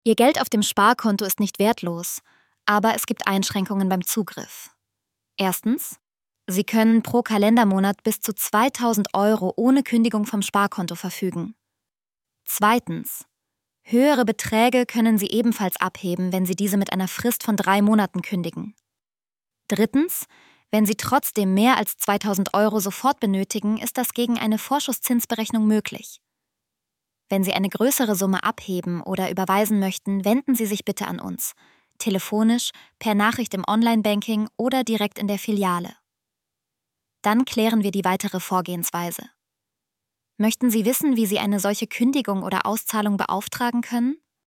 Ihr Geld auf dem Sparkonto ist nicht wertlos, aber es gibt Einschränkungen beim Zugriff. Erstens: Sie können pro Kalendermonat bis zu 2.000 € ohne Kündigung vom Sparkonto verfügen. Zweitens: Höhere Beträge können Sie ebenfalls abheben, wenn Sie diese mit einer Frist von 3 Monaten kündigen. Drittens: Wenn Sie trotzdem mehr als 2.000 € sofort benötigen, ist das gegen eine Vorschusszinsberechnung möglich. Wenn Sie eine größere Summe abheben oder überweisen möchten, wenden Sie sich bitte an uns. Telefonisch, per Nachricht im Online-Banking oder direkt in der Filiale. Dann klären wir die weitere Vorgehensweise. Möchten Sie wissen, wie Sie eine solche Kündigung oder Auszahlung beauftragen können?